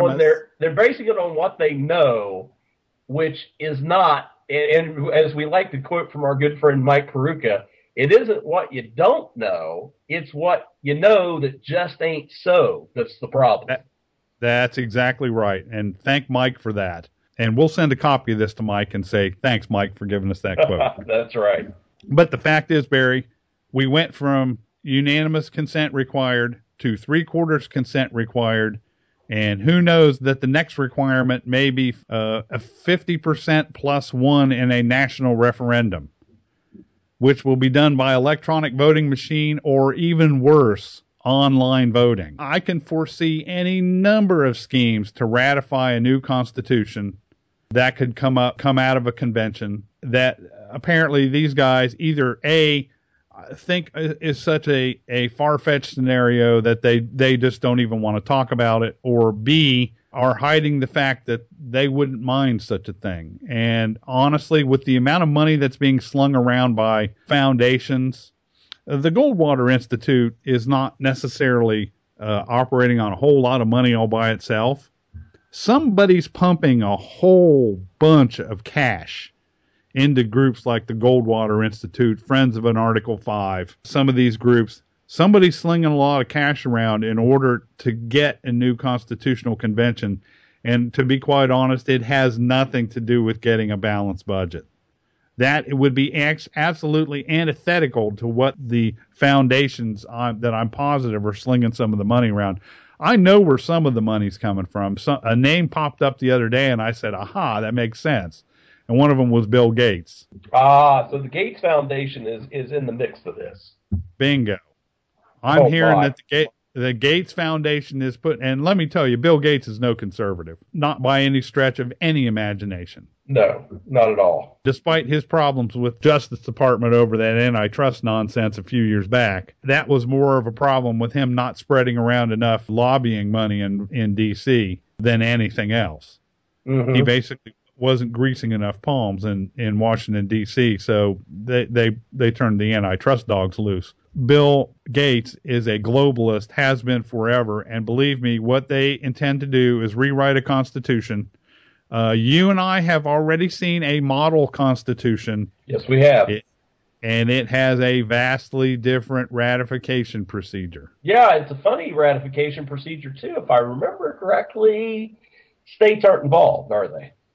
A: it on what they know, which is not. And as we like to quote from our good friend Mike Peruka, it isn't what you don't know, it's what you know that just ain't so that's the problem.
B: That's exactly right. And thank Mike for that. And we'll send a copy of this to Mike and say, thanks, Mike, for giving us that quote.
A: That's right.
B: But the fact is, Barry, we went from unanimous consent required to 3/4 consent required. And who knows that the next requirement may be a 50% plus one in a national referendum, which will be done by electronic voting machine or even worse, online voting. I can foresee any number of schemes to ratify a new constitution that could come out of a convention that apparently these guys either think is such a far-fetched scenario that they just don't even want to talk about it, or B, are hiding the fact that they wouldn't mind such a thing. And honestly, with the amount of money that's being slung around by foundations, the Goldwater Institute is not necessarily operating on a whole lot of money all by itself. Somebody's pumping a whole bunch of cash into groups like the Goldwater Institute, Friends of an Article 5, some of these groups. Somebody's slinging a lot of cash around in order to get a new constitutional convention. And to be quite honest, it has nothing to do with getting a balanced budget. That it would be absolutely antithetical to what the foundations that I'm positive are slinging some of the money around. I know where some of the money's coming from. A name popped up the other day, and I said, aha, that makes sense. And one of them was Bill Gates.
A: So the Gates Foundation is in the mix of this.
B: Bingo. I'm hearing that the Gates Foundation is and let me tell you, Bill Gates is no conservative, not by any stretch of any imagination.
A: No, not at all.
B: Despite his problems with Justice Department over that antitrust nonsense a few years back, that was more of a problem with him not spreading around enough lobbying money in D.C. than anything else. Mm-hmm. He basically wasn't greasing enough palms in Washington, D.C., so they turned the antitrust dogs loose. Bill Gates is a globalist, has been forever, and believe me, what they intend to do is rewrite a constitution. You and I have already seen a model constitution.
A: Yes, we have.
B: And it has a vastly different ratification procedure.
A: Yeah, it's a funny ratification procedure, too. If I remember correctly, states aren't involved, are they?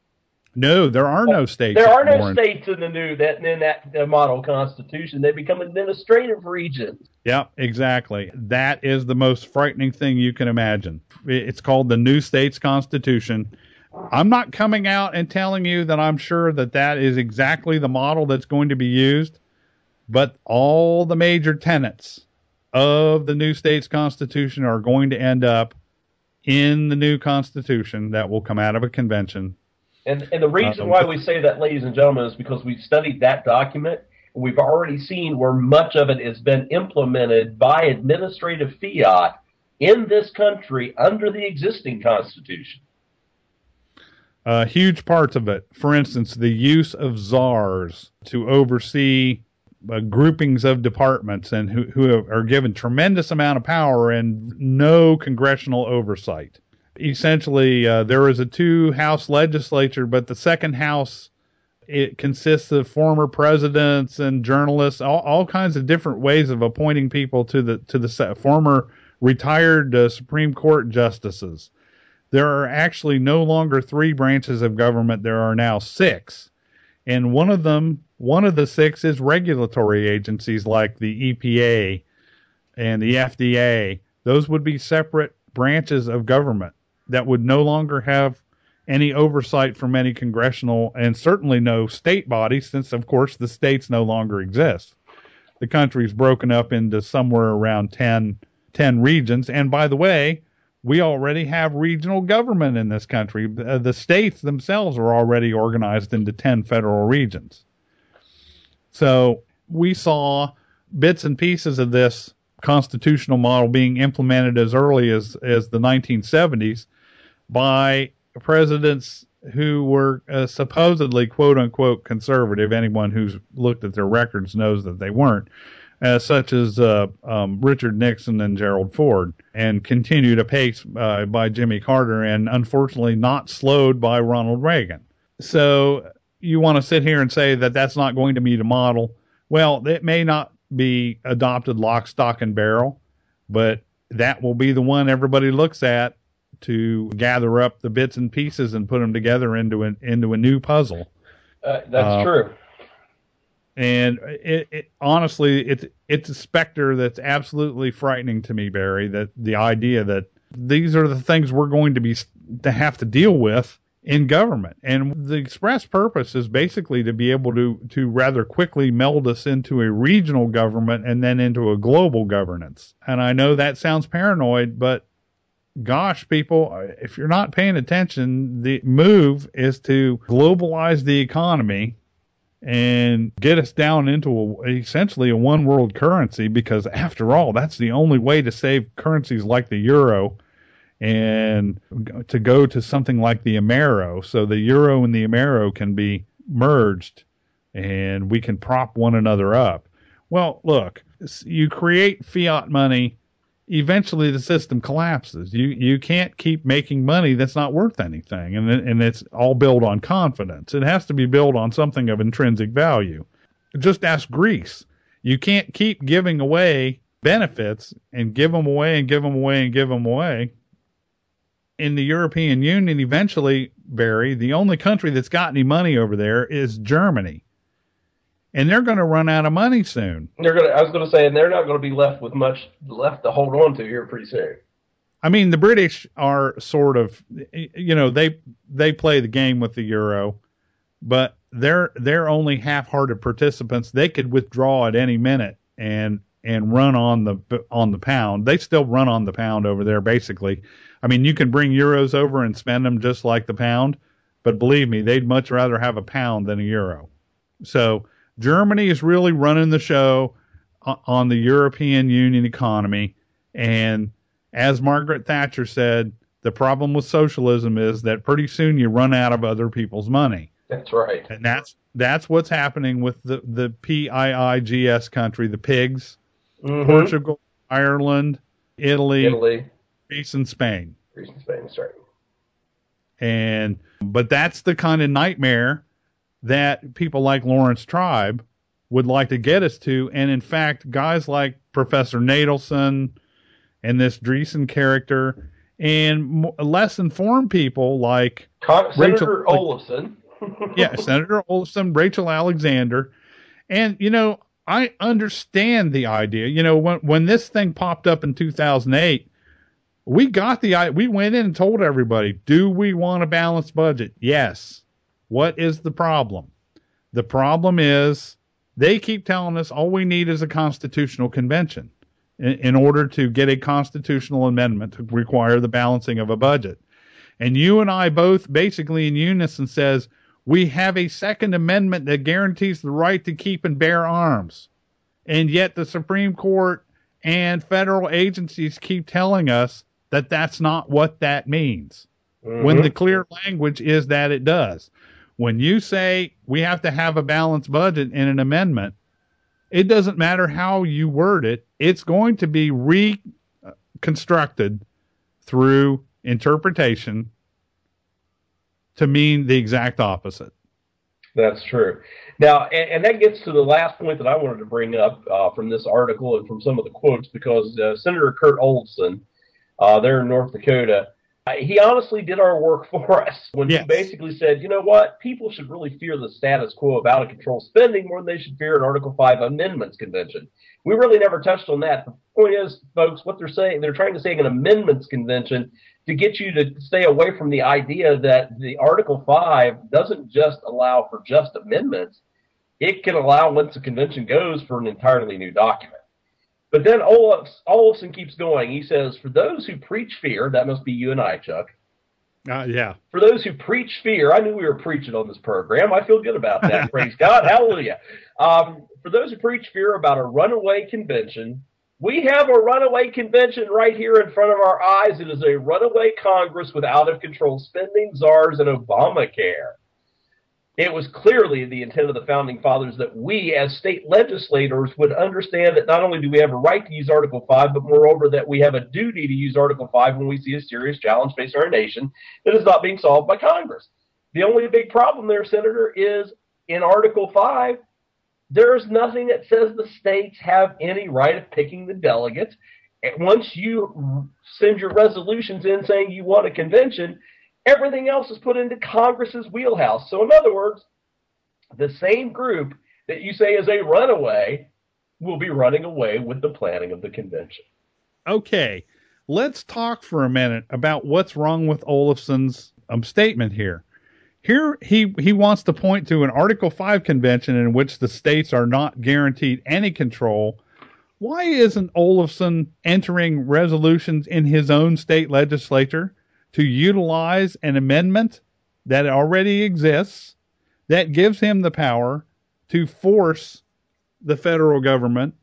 B: No, there are no states.
A: There are no
B: anymore.
A: states in that model constitution. They become administrative regions.
B: Yeah, exactly. That is the most frightening thing you can imagine. It's called the New States Constitution. I'm not coming out and telling you that I'm sure that that is exactly the model that's going to be used, but all the major tenets of the New States Constitution are going to end up in the new Constitution that will come out of a convention.
A: And the reason why we say that, ladies and gentlemen, is because we've studied that document. And we've already seen where much of it has been implemented by administrative fiat in this country under the existing Constitution.
B: Huge parts of it. For instance, the use of czars to oversee groupings of departments and who are given tremendous amount of power and no congressional oversight. Essentially, there is a two-house legislature, but the second house, it consists of former presidents and journalists, all kinds of different ways of appointing people to the former retired Supreme Court justices. There are actually no longer 3 branches of government. There are now 6. And one of the 6 is regulatory agencies like the EPA and the FDA. Those would be separate branches of government that would no longer have any oversight from any congressional and certainly no state body, since, of course, the states no longer exist. The country's broken up into somewhere around 10 regions. And by the way, we already have regional government in this country. The states themselves are already organized into 10 federal regions. So we saw bits and pieces of this constitutional model being implemented as early as the 1970s by presidents who were supposedly quote-unquote conservative. Anyone who's looked at their records knows that they weren't. Such as Richard Nixon and Gerald Ford, and continued apace by Jimmy Carter, and unfortunately not slowed by Ronald Reagan. So you want to sit here and say that that's not going to be the model. Well, it may not be adopted lock, stock, and barrel, but that will be the one everybody looks at to gather up the bits and pieces and put them together into a new puzzle.
A: That's true.
B: And honestly, it's a specter that's absolutely frightening to me, Barry, that the idea that these are the things we're going to have to deal with in government. And the express purpose is basically to be able to rather quickly meld us into a regional government and then into a global governance. And I know that sounds paranoid, but gosh, people, if you're not paying attention, the move is to globalize the economy and get us down into essentially a one world currency, because after all, that's the only way to save currencies like the euro and to go to something like the Amero. So the euro and the Amero can be merged and we can prop one another up. Well, look, you create fiat money, eventually the system collapses. You can't keep making money that's not worth anything, and it's all built on confidence. It has to be built on something of intrinsic value. Just ask Greece. You can't keep giving away benefits and give them away and give them away and give them away. In the European Union, eventually, Barry, the only country that's got any money over there is Germany. And they're going to run out of money soon.
A: I was going to say, and they're not going to be left with much left to hold on to here pretty soon.
B: I mean, the British are sort of, they play the game with the euro, but they're only half-hearted participants. They could withdraw at any minute and run on the pound. They still run on the pound over there, basically. I mean, you can bring euros over and spend them just like the pound, but believe me, they'd much rather have a pound than a euro. So Germany is really running the show on the European Union economy. And as Margaret Thatcher said, the problem with socialism is that pretty soon you run out of other people's money.
A: That's right.
B: And that's what's happening with the PIIGS country, the pigs, Portugal, Ireland, Italy, Greece, and Spain.
A: That's right.
B: But that's the kind of nightmare that people like Lawrence Tribe would like to get us to. And in fact, guys like Professor Nadelson and this Dreesen character and less informed people like
A: Senator Olafson.
B: Yeah, Senator Olson, Rachel Alexander. And, I understand the idea. When this thing popped up in 2008, we went in and told everybody, do we want a balanced budget? Yes. What is the problem? The problem is they keep telling us all we need is a constitutional convention in order to get a constitutional amendment to require the balancing of a budget. And you and I both basically in unison says we have a Second Amendment that guarantees the right to keep and bear arms. And yet the Supreme Court and federal agencies keep telling us that that's not what that means. Mm-hmm. When the clear language is that it does. When you say we have to have a balanced budget in an amendment, it doesn't matter how you word it. It's going to be reconstructed through interpretation to mean the exact opposite. That's
A: true. Now, and that gets to the last point that I wanted to bring up from this article and from some of the quotes, because Senator Kurt Olson, there in North Dakota, he honestly did our work for us when he basically said, you know what, people should really fear the status quo of out-of-control spending more than they should fear an Article 5 amendments convention. We really never touched on that. The point is, folks, what they're saying, they're trying to say an amendments convention to get you to stay away from the idea that the Article 5 doesn't just allow for just amendments. It can allow, once the convention goes, for an entirely new document. But then Olson keeps going. He says, for those who preach fear, that must be you and I, Chuck.
B: Yeah.
A: For those who preach fear, I knew we were preaching on this program. I feel good about that. Praise God. Hallelujah. For those who preach fear about a runaway convention, we have a runaway convention right here in front of our eyes. It is a runaway Congress with out-of-control spending, czars, and Obamacare. It was clearly the intent of the Founding Fathers that we, as state legislators, would understand that not only do we have a right to use Article 5, but moreover that we have a duty to use Article 5 when we see a serious challenge facing our nation that is not being solved by Congress. The only big problem there, Senator, is in Article 5, there's nothing that says the states have any right of picking the delegates. Once you send your resolutions in saying you want a convention, everything else is put into Congress's wheelhouse. So in other words, the same group that you say is a runaway will be running away with the planning of the convention.
B: Okay, let's talk for a minute about what's wrong with Olson's statement here. Here he wants to point to an Article 5 convention in which the states are not guaranteed any control. Why isn't Olson entering resolutions in his own state legislature to utilize an amendment that already exists that gives him the power to force the federal government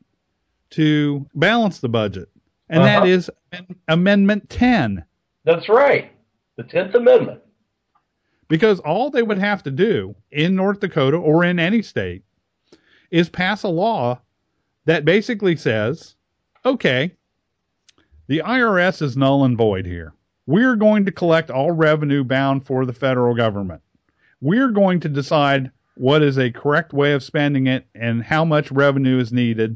B: to balance the budget? And that is Amendment 10.
A: That's right. The 10th Amendment.
B: Because all they would have to do in North Dakota or in any state is pass a law that basically says, okay, the IRS is null and void here. We're going to collect all revenue bound for the federal government. We're going to decide what is a correct way of spending it and how much revenue is needed.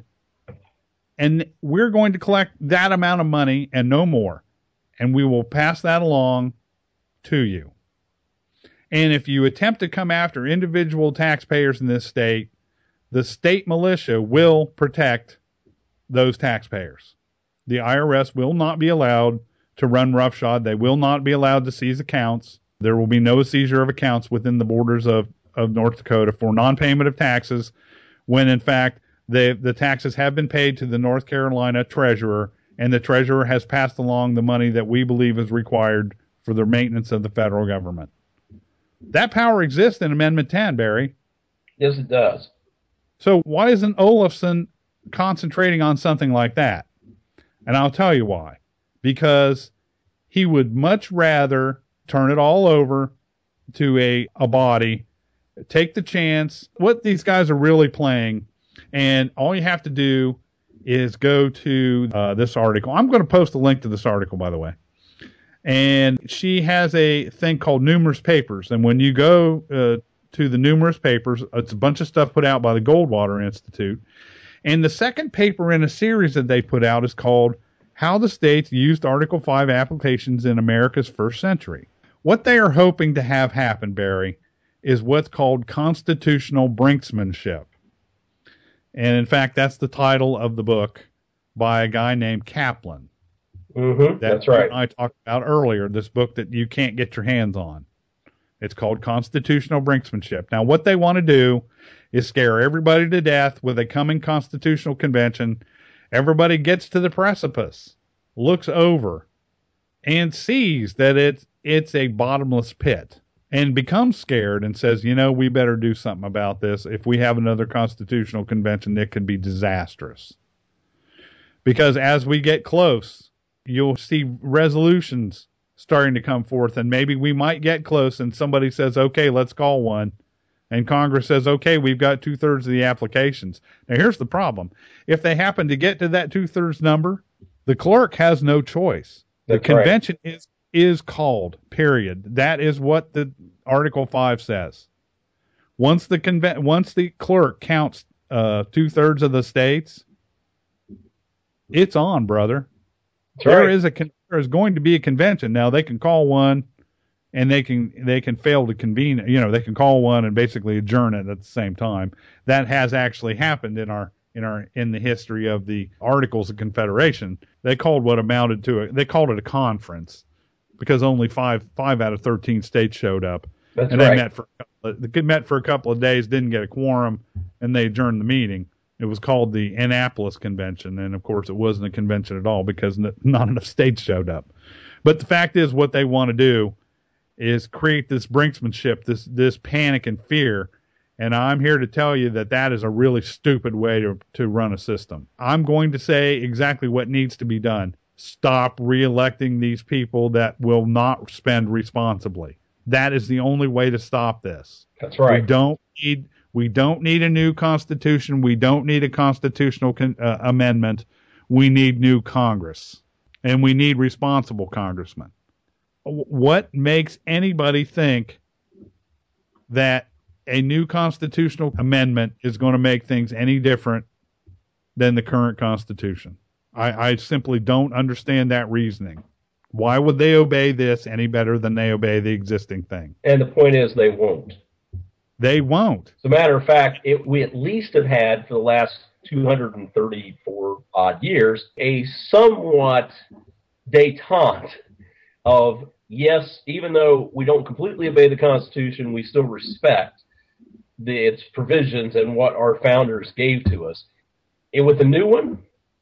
B: And we're going to collect that amount of money and no more. And we will pass that along to you. And if you attempt to come after individual taxpayers in this state, the state militia will protect those taxpayers. The IRS will not be allowed to run roughshod. They will not be allowed to seize accounts. There will be no seizure of accounts within the borders of North Dakota for non-payment of taxes when, in fact, the taxes have been paid to the North Carolina treasurer, and the treasurer has passed along the money that we believe is required for the maintenance of the federal government. That power exists in Amendment 10, Barry.
A: Yes, it does.
B: So why isn't Olson concentrating on something like that? And I'll tell you why. Because he would much rather turn it all over to a body, take the chance. What these guys are really playing, and all you have to do is go to this article. I'm going to post a link to this article, by the way. And she has a thing called Numerous Papers. And when you go to the Numerous Papers, it's a bunch of stuff put out by the Goldwater Institute. And the second paper in a series that they put out is called How the States Used Article 5 Applications in America's First Century. What they are hoping to have happen, Barry, is what's called constitutional brinksmanship. And in fact, that's the title of the book by a guy named Kaplan.
A: Mm-hmm, that's right.
B: I talked about earlier, this book that you can't get your hands on. It's called Constitutional Brinksmanship. Now, what they want to do is scare everybody to death with a coming constitutional convention. Everybody gets to the precipice, looks over, and sees that it's a bottomless pit, and becomes scared and says, we better do something about this. If we have another constitutional convention, it could be disastrous. Because as we get close, you'll see resolutions starting to come forth, and maybe we might get close and somebody says, okay, let's call one. And Congress says, okay, we've got 2/3 of the applications. Now, here's the problem. If they happen to get to that 2/3 number, the clerk has no choice. The convention is called, period. That is what the Article 5 says. Once the clerk counts 2/3 of the states, it's on, brother. There is going to be a convention. Now, they can call one, and they can fail to convene. They can call one and basically adjourn it at the same time. That has actually happened in the history of the Articles of Confederation. They called what amounted to they called it a conference because only five out of 13 states showed up.
A: That's
B: and
A: right.
B: They met for a couple of days, didn't get a quorum, and they adjourned the meeting. It was called the Annapolis Convention, and of course it wasn't a convention at all because not enough states showed up. But the fact is, what they want to do is create this brinksmanship, this panic and fear, and I'm here to tell you that is a really stupid way to run a system. I'm going to say exactly what needs to be done. Stop re-electing these people that will not spend responsibly. That is the only way to stop this.
A: That's right.
B: We don't need a new constitution. We don't need a constitutional amendment. We need new Congress, and we need responsible congressmen. What makes anybody think that a new constitutional amendment is going to make things any different than the current Constitution? I simply don't understand that reasoning. Why would they obey this any better than they obey the existing thing?
A: And the point is, they won't.
B: They won't.
A: As a matter of fact, we at least have had for the last 234 odd years a somewhat detente of, yes, even though we don't completely obey the Constitution, we still respect its provisions and what our founders gave to us. And with the new one,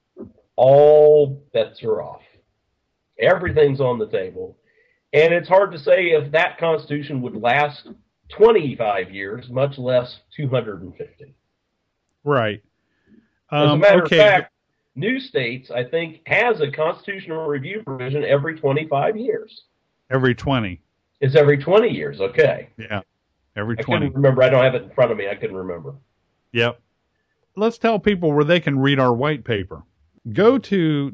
A: all bets are off. Everything's on the table. And it's hard to say if that Constitution would last 25 years, much less 250.
B: Right.
A: As a matter of fact, new states, I think, has a constitutional review provision every 25 years.
B: Every 20.
A: It's every 20 years, okay.
B: Yeah, every 20.
A: I couldn't remember. I don't have it in front of me. I couldn't remember.
B: Yep. Let's tell people where they can read our white paper. Go to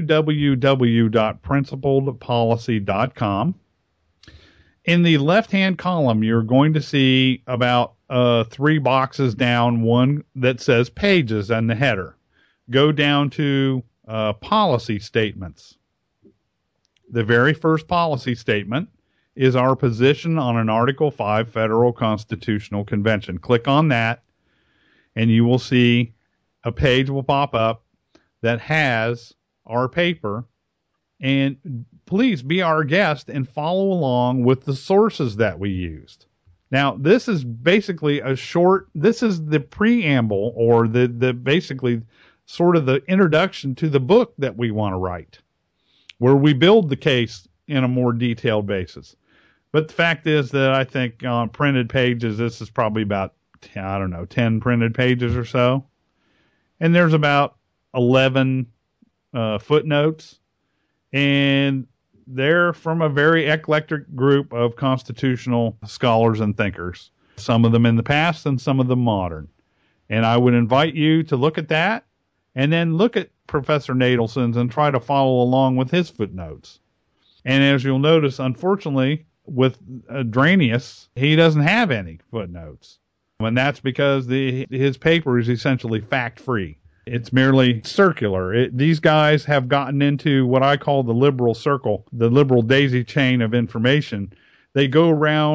B: www.principledpolicy.com. In the left-hand column, you're going to see about 3 boxes down, one that says pages and the header. Go down to policy statements. The very first policy statement is our position on an Article 5 Federal Constitutional Convention. Click on that, and you will see a page will pop up that has our paper. And please be our guest and follow along with the sources that we used. Now, this is basically this is the preamble, or the basically sort of the introduction to the book that we want to write, where we build the case in a more detailed basis. But the fact is that I think on printed pages, this is probably about, 10 printed pages or so. And there's about 11 footnotes. And they're from a very eclectic group of constitutional scholars and thinkers, some of them in the past and some of them modern. And I would invite you to look at that and then look at Professor Nadelson's and try to follow along with his footnotes. And as you'll notice, unfortunately, with Dranius, he doesn't have any footnotes. And that's because his paper is essentially fact-free. It's merely circular. These guys have gotten into what I call the liberal circle, the liberal daisy chain of information. They go around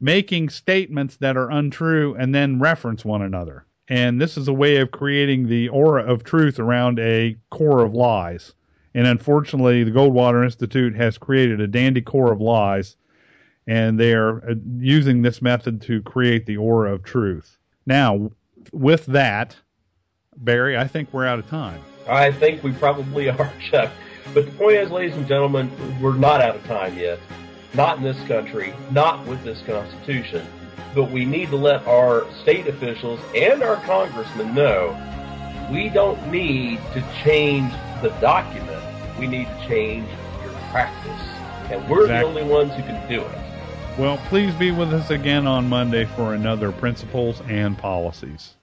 B: making statements that are untrue and then reference one another. And this is a way of creating the aura of truth around a core of lies. And unfortunately, the Goldwater Institute has created a dandy core of lies, and they are using this method to create the aura of truth. Now, with that, Barry, I think we're out of time.
A: I think we probably are, Chuck. But the point is, ladies and gentlemen, we're not out of time yet. Not in this country, not with this Constitution. But we need to let our state officials and our congressmen know we don't need to change the document. We need to change your practice. And we're the only ones who can do it.
B: Well, please be with us again on Monday for another Principles and Policies.